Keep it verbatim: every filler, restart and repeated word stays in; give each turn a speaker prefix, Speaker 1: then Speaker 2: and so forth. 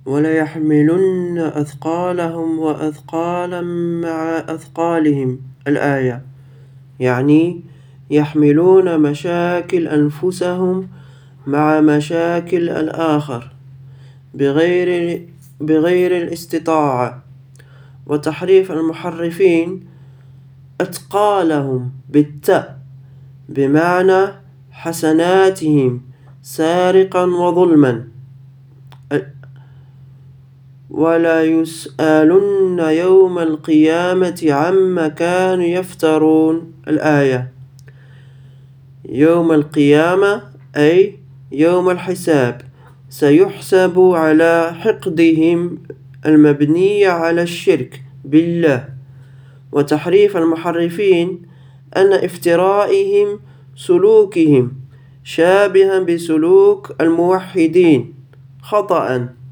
Speaker 1: وليحملن أثقالهم وأثقالا مع أثقالهم الآية، يعني يحملون مشاكل أنفسهم مع مشاكل الآخر بغير بغير الاستطاعة. وتحريف المحرفين أثقالهم بالتاء بمعنى حسناتهم سارقا وظلما. ولا يسألن يوم القيامة عما كانوا يفترون الآية، يوم القيامة أي يوم الحساب سيحسب على حقدهم المبني على الشرك بالله. وتحريف المحرفين أن افترائهم سلوكهم شابها بسلوك الموحدين خطأ